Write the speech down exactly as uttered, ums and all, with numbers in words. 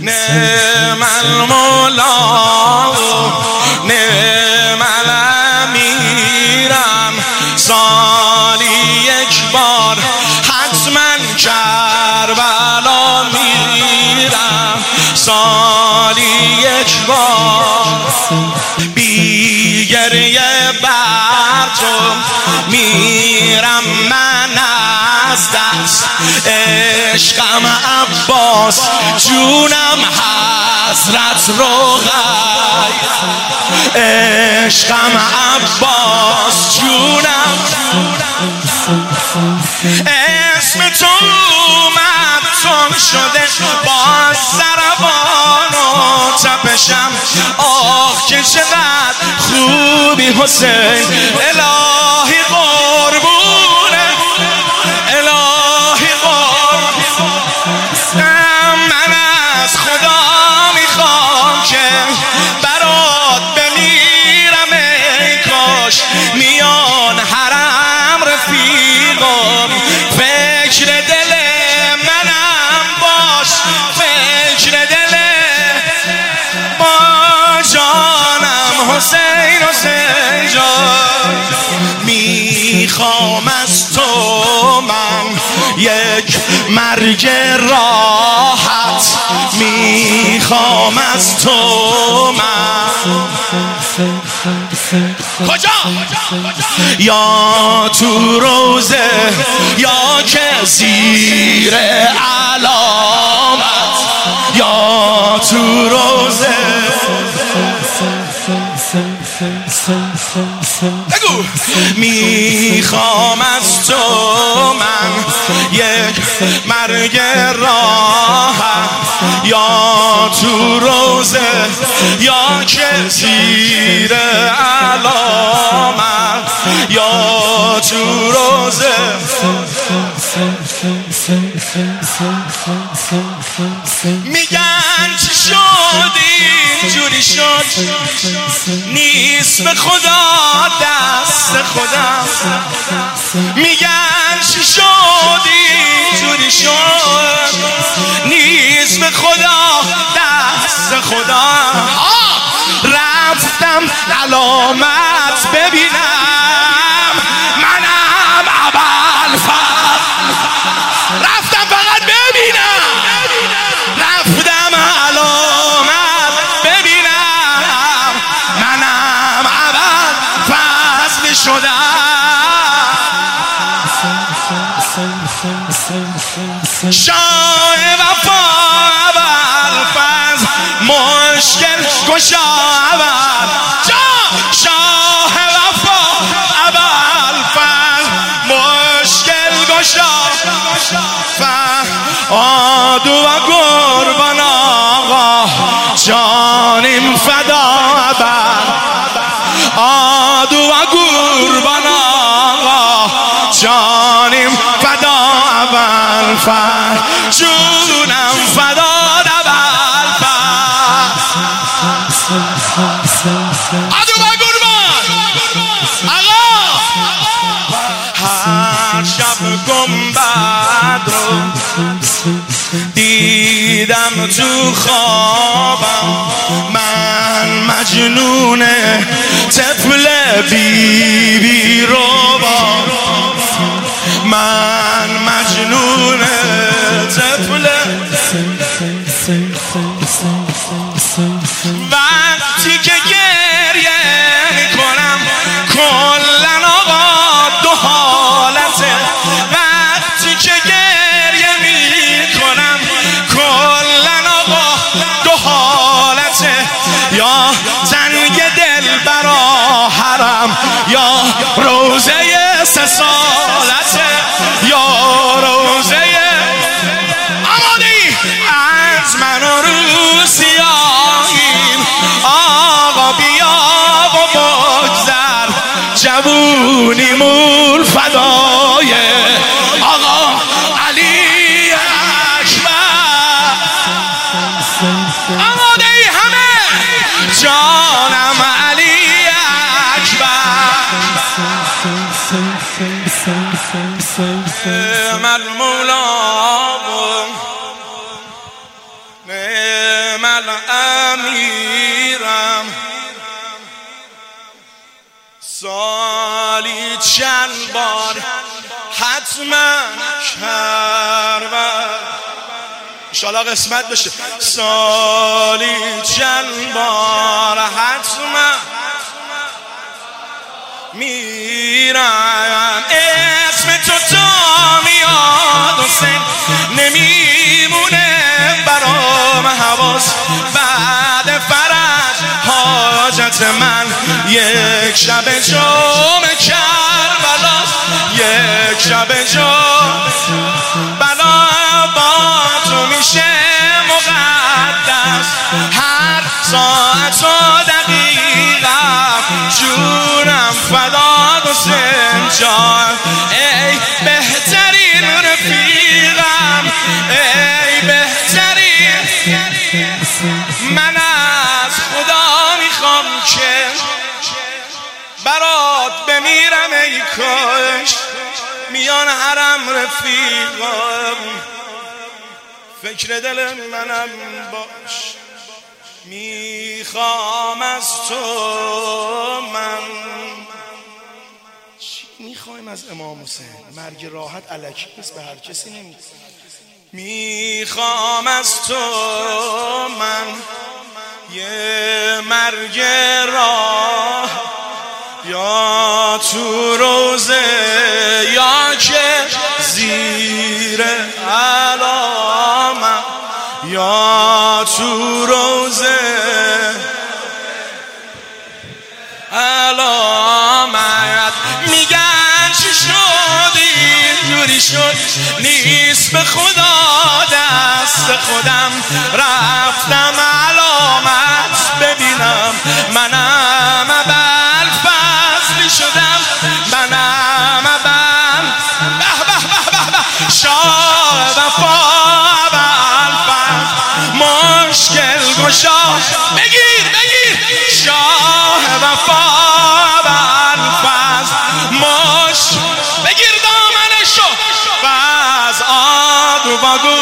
نعم المولا نعم الامیرم، سالی یک بار حتما کربلا میرم، سالی یک بار بی گریه بر تو میرم من از دست. عشقم عباس جونم حضرت رقیه، عشقم عباس جونم، اسم تو اومد تون شده با ضربان و تپشم. آه که چقدر خوبی حسین، الهی قربونه، الهی قربونه. من از خدا میخوام که برات بمیرم، ای کاش میان حرم رفیقم، فکر دل منم باش، فکر دل با جانم حسین، حسین جان. میخوام از تو من یک مرگ راحت، میخوام از تو من کجا؟ یا تو روزه یا که زیر علامت، یا تو روزه بگو. میخوام از تو من یک مرگ راحت، یا تو روزه یا که زیر علامت، یا تو روزه. میگن چی شد اینجوری شد، نیست به خدا دست خدا. میگن چی شد اینجوری شد، نیست به خدا دست خدا. رفتم علامت ببینم، منم ابوالفضل، رفتم فقط ببینم، رفتم علامت ببینم، منم ابوالفضل شدم. شاه وفا ابوالفضل، مشکل گشا ابوالفضل، شاه وفا ابوالفضل، مشکل گشا. آدو و قربان آقا جانیم فدا ابوالفضل، آدو و قربان آقا جانیم فدا ابوالفضل، جونم فدا آدو و قربان آقا. هر شب گنبد رو دیدم تو خوابم، من مجنون طفل بی بی رو با، من مجنون طفل. وقتی که گریه میکنم کلن آقا دو حالته، وقتی که گریه میکنم کلن آقا دو حالته، یا زنگ دل برا حرم، یا روزه سه سالته، یا روزه آمادی از من و روسیاییم. آقا بیا و بگذر، جوونیمون فدای آقا علی اکبر. آماده ای همه؟ جانم علی اکبر. من مولا من امیرم سالی چند بار حتما کربلا انشالله قسمت بشه سالی چند بار حتما میرم اسم تو تا میاد حسین نمیمونه برام حواس بعد فرج حاجت من یک شب جام کربلا یک شب جام بلا با تو میشه مقدس هر ساعت و دقیقه جونم فداد حسین جان ای بهترین رفیقم ای بهترین من از خدا میخوام که برات بمیرم ای کاش میان حرم رفیقم فکر دل منم باش میخوام از تو من چی میخوایم از امام حسین مرگ راحت الکی نیست به هر کسی نمیده میخوام از تو من یه مرگ راه یا تو روزه یا که زیر علامه یا تو روزه علامت میگن چی شدی جوری شد نیست به خدا دست خودم رفتم علامت ببینم منم ابل فضلی شدم منم ابل به به به به به شاه وفا ابل فضل مشکل گشا بگیر بگیر شاه وفا ابل فضل مش بگیر دامنشو و از آب و